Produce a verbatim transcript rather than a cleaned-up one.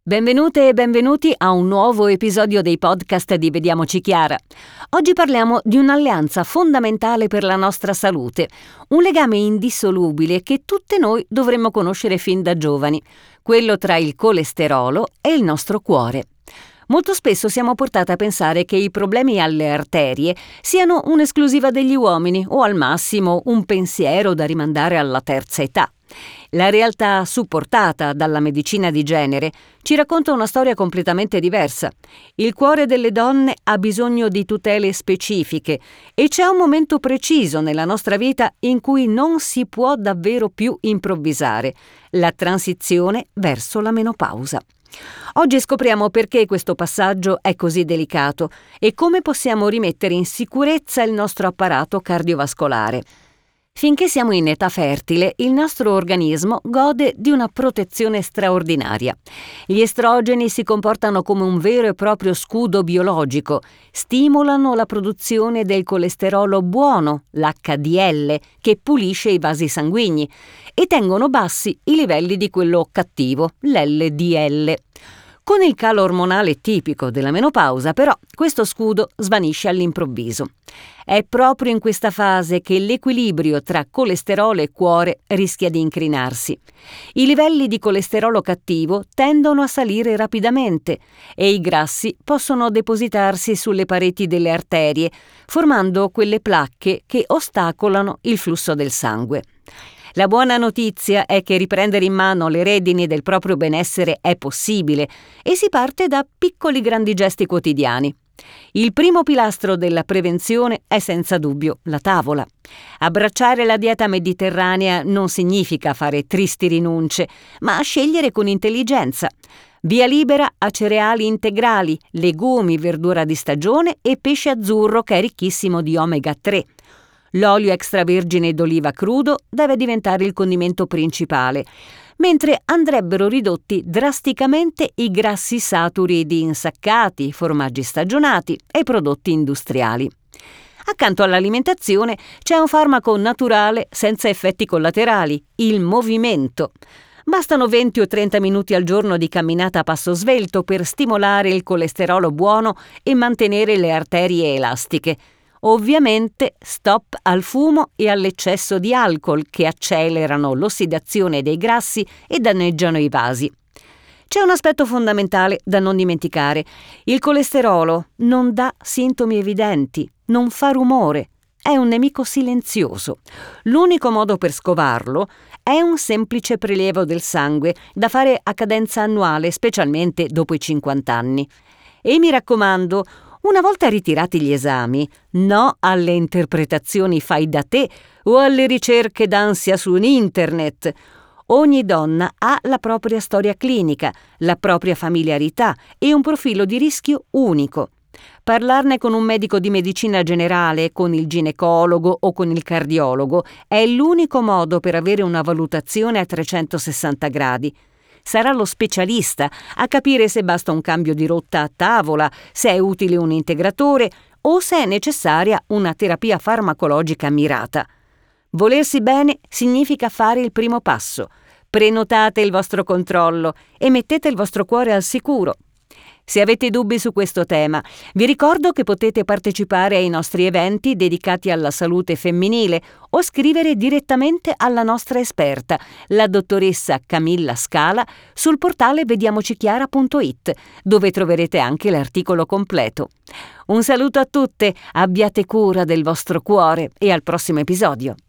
Benvenute e benvenuti a un nuovo episodio dei podcast di Vediamoci Chiara. Oggi parliamo di un'alleanza fondamentale per la nostra salute, un legame indissolubile che tutte noi dovremmo conoscere fin da giovani, quello tra il colesterolo e il nostro cuore. Molto spesso siamo portati a pensare che i problemi alle arterie siano un'esclusiva degli uomini o al massimo un pensiero da rimandare alla terza età. La realtà supportata dalla medicina di genere ci racconta una storia completamente diversa. Il cuore delle donne ha bisogno di tutele specifiche e c'è un momento preciso nella nostra vita in cui non si può davvero più improvvisare: la transizione verso la menopausa. Oggi scopriamo perché questo passaggio è così delicato e come possiamo rimettere in sicurezza il nostro apparato cardiovascolare. Finché siamo in età fertile, il nostro organismo gode di una protezione straordinaria. Gli estrogeni si comportano come un vero e proprio scudo biologico, stimolano la produzione del colesterolo buono, l'H D L, che pulisce i vasi sanguigni, e tengono bassi i livelli di quello cattivo, l'L D L. Con il calo ormonale tipico della menopausa, però, questo scudo svanisce all'improvviso. È proprio in questa fase che l'equilibrio tra colesterolo e cuore rischia di incrinarsi. I livelli di colesterolo cattivo tendono a salire rapidamente e i grassi possono depositarsi sulle pareti delle arterie, formando quelle placche che ostacolano il flusso del sangue. La buona notizia è che riprendere in mano le redini del proprio benessere è possibile e si parte da piccoli grandi gesti quotidiani. Il primo pilastro della prevenzione è senza dubbio la tavola. Abbracciare la dieta mediterranea non significa fare tristi rinunce, ma scegliere con intelligenza. Via libera a cereali integrali, legumi, verdura di stagione e pesce azzurro che è ricchissimo di omega tre. L'olio extravergine d'oliva crudo deve diventare il condimento principale, mentre andrebbero ridotti drasticamente i grassi saturi di insaccati, formaggi stagionati e prodotti industriali. Accanto all'alimentazione c'è un farmaco naturale senza effetti collaterali, il movimento. Bastano venti o trenta minuti al giorno di camminata a passo svelto per stimolare il colesterolo buono e mantenere le arterie elastiche. Ovviamente stop al fumo e all'eccesso di alcol che accelerano l'ossidazione dei grassi e danneggiano i vasi. C'è un aspetto fondamentale da non dimenticare. Il colesterolo non dà sintomi evidenti, non fa rumore, è un nemico silenzioso. L'unico modo per scovarlo è un semplice prelievo del sangue da fare a cadenza annuale, specialmente dopo i cinquanta anni. E mi raccomando, una volta ritirati gli esami, no alle interpretazioni fai da te o alle ricerche d'ansia su internet. Ogni donna ha la propria storia clinica, la propria familiarità e un profilo di rischio unico. Parlarne con un medico di medicina generale, con il ginecologo o con il cardiologo è l'unico modo per avere una valutazione a trecentosessanta gradi. Sarà lo specialista a capire se basta un cambio di rotta a tavola, se è utile un integratore o se è necessaria una terapia farmacologica mirata. Volersi bene significa fare il primo passo. Prenotate il vostro controllo e mettete il vostro cuore al sicuro. Se avete dubbi su questo tema, vi ricordo che potete partecipare ai nostri eventi dedicati alla salute femminile o scrivere direttamente alla nostra esperta, la dottoressa Camilla Scala, sul portale vediamocichiara punto it, dove troverete anche l'articolo completo. Un saluto a tutte, abbiate cura del vostro cuore e al prossimo episodio.